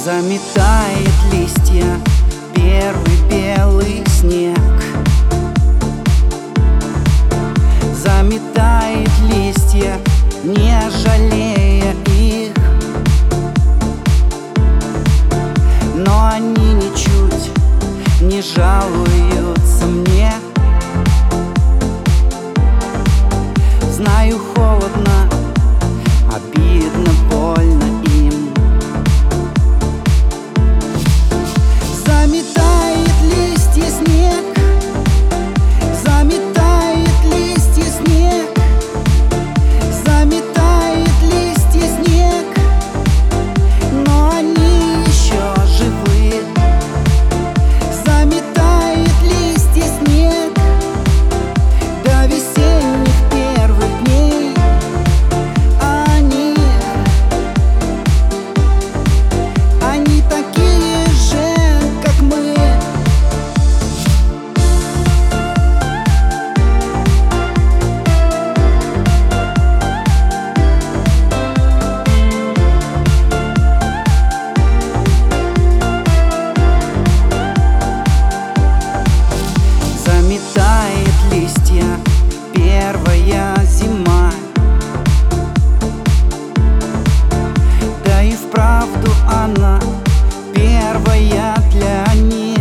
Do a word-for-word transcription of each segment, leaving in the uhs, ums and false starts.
Заметает листья первый белый снег. Заметает листья, не жалея их. Но они ничуть не жалуются мне. Знаю, холодно, обидно, больно им. Заметает листья снег. Заметает листья снег. Заметает листья снег. Но они еще живы. Заметает листья снег до весенних первых дней. Они, они такие же, как мы. Заметает листья первая зима. Да и вправду она первая для них.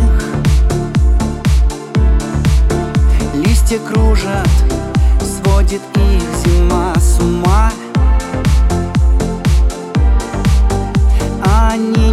Листья кружат, сводит их зима с ума. Они